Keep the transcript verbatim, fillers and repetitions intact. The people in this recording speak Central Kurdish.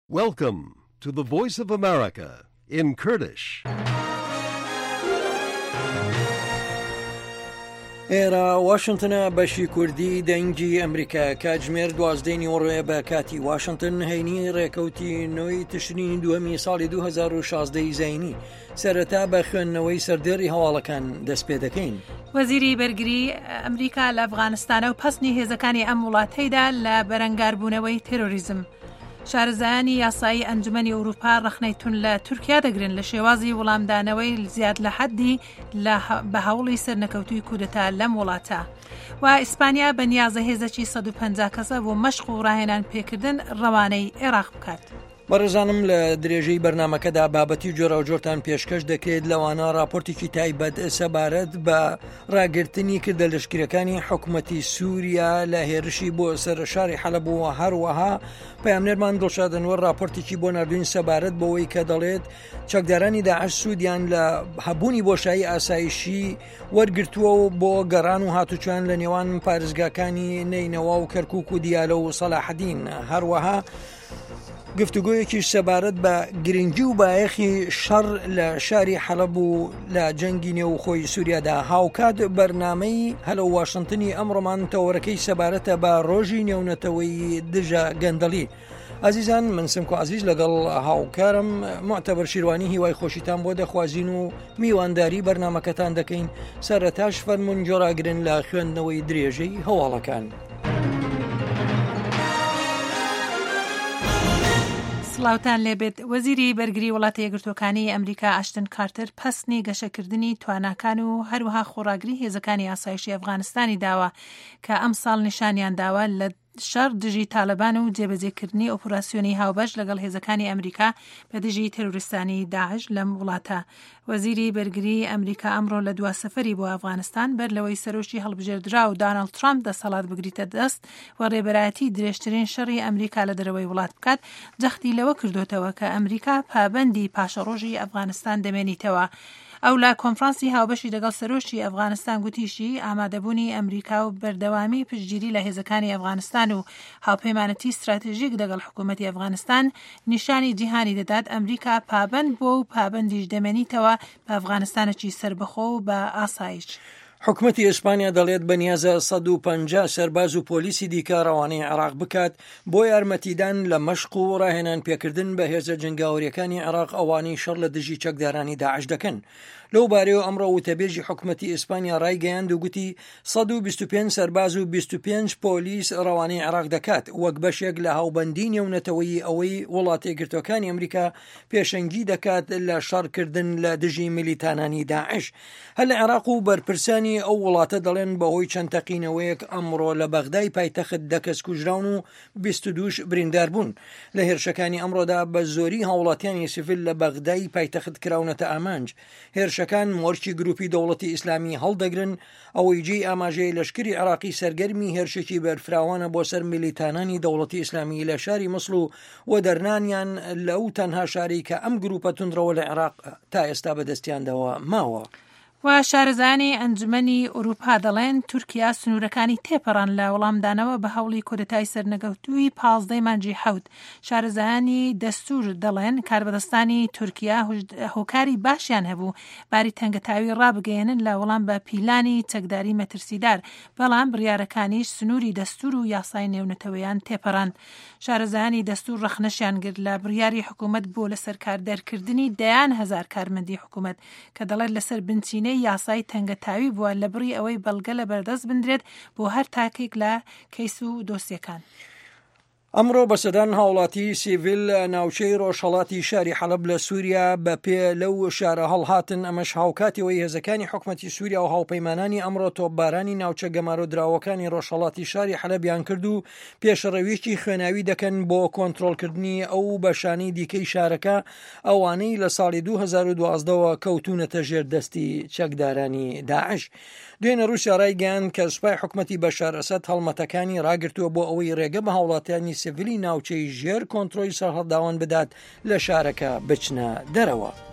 Welcome to the Voice of America in Kurdish. ئێرە واشنتنە بەشی کوردی دەنگی ئەمریکا کاتژمێر دوازدەی نیوەڕۆیە بە کاتی واشنتن هەینی ڕێکەوتی نۆی تشرینی دووەمی ساڵی دوو هەزار و شازدەی زەینی سەرەتا بە خوێندنەوەی سەردێڕی هەواڵەکان دەست پێ دەکەین. وەزیری بەرگری ئەمریکا لە ئەفغانستانە و پەسنی هێزەکانی ئەم وڵاتەیدا لە بەرەنگاربوونەوەی تێرۆریزم. شارەزایانی یاسایی ئەنجومەنی ئەوروپا ڕەخنەی تون لە تورکیا دەگرن لە شێوازی وەڵامدانەوەی زیاد لە حەدی بە هەوڵی سەرنەکەوتوی کودەتا لەم وڵاتە. و ئیسپانیا بە نیازە هێزەکی سەد و پەنجا کەسە بۆ مەشق و ڕاهێنان پێکردن ڕەوانەی عێراق بکات. بەڕێزانم لە درێژەی بەرنامەکەدا بابەتی جۆرە و جۆرتان پێشکەش دەکرێت لەوانە راپۆرتێکی تایبەت سەبارەت بە ڕاگررتنی کردە لەشکرەکانی حکوومەتی سووریا لە هێرشی بۆ سەر شاری حەلەب و هەروەها پەیامنەرمان دڵشادنوە راپۆرتێکی بۆ نردوین سەبارەت بەوەی کە دەڵێت چەکدارانی داعش سوودیان لە هەبوونی بۆشایی ئاسایشی وەرگرتووە و بۆ گەڕان و هاتوچوان لە نێوان پارێزگاکانی نینەوە و کەرکووک و دیالە و سەلاحەدین. هەروەها گفتوگۆیەکیش سەبارەت بە گرنگی و بایەخی شەڕ لە شاری حەلەب و لە جەنگی نێو خۆی سووریادا هاوکات بەرنامەی هەلە واشنتنی ئەمڕۆمان تەوەرەکەی سەبارەتە بە ڕۆژی نێونەتەوەی دژە گەندەڵی. عزیزان من سمکۆ عزیز لەگەڵ هاوکارم معتەبەر شیروانی هیوای خۆشیتان بۆ دەخوازین و میوانداری بەرنامەکەتان دەکەین. سەرەتاش فەرموون جۆراگرن لە خوێندنەوەی درێژەی هەواڵەکان. سڵاوتان لێبێت. وەزیری بەرگری وڵاتە یەکگرتووەکانی ئەمریکا ئاشتن کارتر پەسنی گەشەکردنی تواناکان و هەروەها خۆڕاگری هێزەکانی ئاسایشی ئەفغانستانی داوە کە ئەم ساڵ نیشانیان داوە لە شەڕ دژی تالەبان و جێبەجێکردنی ئۆپۆراسیۆنی هاوبەش لەگەڵ هێزەکانی ئەمریکا بە دژی تەرۆریستانی داعش لەم وڵاتە. وەزیری بەرگری ئەمریکا ئەمڕۆ لە دوا سەفەری بۆ ئەفغانستان بەر لەوەی سەرۆشی هەڵبژێردرا و داناڵد ترامپ دەسەڵات بگریتە دەست و ڕێبەرایەتی درێژترین شەڕی ئەمریکا لە دەرەوەی وڵات بکات، جەختی لەوە کردوتەوە کە ئەمریکا پابەندی پاشەڕۆژی ئەفغانستان دەمێنیتەوە. ئەو لە کۆنفرانسی هاوبەشی لەگەڵ سەرۆشی ئەفغانستان گوتیشی ئامادەبوونی ئەمریکا و بەردەوامی پشتگیری لە هێزەکانی ئەفغانستان و هاوپەیمانەتی استراتێژیک لەگەڵ حکوومەتی ئەفغانستان نیشانی جیهانی دەدات ئەمریکا پابەند بۆ و پابەندیش دەمێنیتەوە بە ئەفغانستانێکی سربەخۆ و بە ئاسایش. حکوومەتی ئیسپانیا دەڵێت بەنیازە سەد و پەنجا سەرباز و پۆلیسی دیکە ڕەوانەی عێراق بکات بۆ یارمەتیدان لە مەشق و ڕاهێنان پێکردن بە هێزە جنگاوریەکانی عێراق ئەوانەی شەڕ لە دژی چەکدارانی داعش دەکەن. لەو بارەیەوە ئەمڕۆ وتەبێژی حکوومەتی ئیسپانیا ڕایگەیاند و گوتی سەد و بیست و پێنج سەرباز و بیست و پێنج پۆلیس ڕەوانەی عێراق دەکات وەک بەشێک لە هاوبەندی نێونەتەوەی ئەوەی وڵاتە یەکگرتووەکانی ئەمریکا پێشەنگی دەکات لە شەڕکردن لە دژی میلیتانانی داعش. هەر لە عێراق و بەرپرسانی ئەو وڵاتە دەڵێن بەهۆی چەند تەقینەوەیەک ئەمڕۆ لە بەغدای پایتەخت دە کەس کوژراون و بیست و دووش بریندار بوون. لە هێرشەکانی ئەمڕۆدا بە زۆری هاوڵاتیانی سیڤیل لە بەغدای پایتەخت کراونەتە ئامانج. هێرشەکان مۆرچی گروپی دەوڵەتی ئیسلامی هەڵدەگرن ئەوەی جێی ئاماژەی لەشکری عێراقی سەرگەرمی هێرشێکی بەرفراوانە بۆ سەر میلیتانانی دەوڵەتی ئیسلامی لە شاری مەسڵ و وەدەرنانیان لەو تەنها شاری کە ئەم گروپە توندڕەوە لە عێراق تا ئێستا بەدەستیاندەوە ماوە. و شارەزایانی ئەنجومەنی ئەوروپا دەڵێن تورکیا سنوورەکانی تێپەڕان لە وەڵامدانەوە بە هەوڵی کودەتای سەرنەگەوتووی پازدەی مانجی حەوت. شارەزایانی دەستور دەڵێن کاربەدەستانی تورکیا هۆکاری باشیان هەبوو باری تەنگەتاوی ڕابگەێنن لە وەڵام بە پیلانی چەکداری مەترسیدار، بەڵام بڕیارەکانیش سنووری دەستور و یاسای نێونەتەوەیان تێپەڕاند. شارەزایانی دەستور ڕەخنەشیان گرت لە بڕیاری حکوومەت بۆ لەسەر کاردەرکردنی دەیان هەزار کارمەندی حکوومەت کە دەڵێت لەسەر بنچینە یاسای تەنگەتاوی بووە لە بڕی ئەوەی بەڵگە لە بەردەست بندرێت بۆ هەر تاکێک لە کەیس و دۆسیەکان. ئەمڕۆ بەسەدان هاوڵاتی سیڤیل ناوچەی ڕۆژهەڵاتی شاری حەلەب لە سووریا بە پێ لەو شارە هەڵهاتن. ئەمەش هاوکاتیەوەی هێزەکانی حکوومەتی سووریا و هاوپەیمانانی ئەمڕۆ تۆپبارانی ناوچە گەمارۆدراوەکانی ڕۆژهەڵاتی شاری حەلەبیان کرد و پێشەڕەویەکی خوێناوی دەکەن بۆ کۆنتڕۆڵکردنی ئەو بەشانەی دیکەی شارەکە ئەوانەی لە ساڵی دوو هەزار و دوازدەوە کەوتونەتە ژێر دەستی چەکدارانی داعش. دوێنە رووسیا ڕایگەیاند کە سوپای حکوومەتی بەشار ئەسەد هەڵمەتەکانی ڕاگرتووە بۆ ئەوەی ڕێگە بە هاوڵاتیانی سیڤیلی ناوچەی ژێر کۆنتڕۆلی سەرهەڵداوان بدات لە شارەکە بچنە دەرەوە.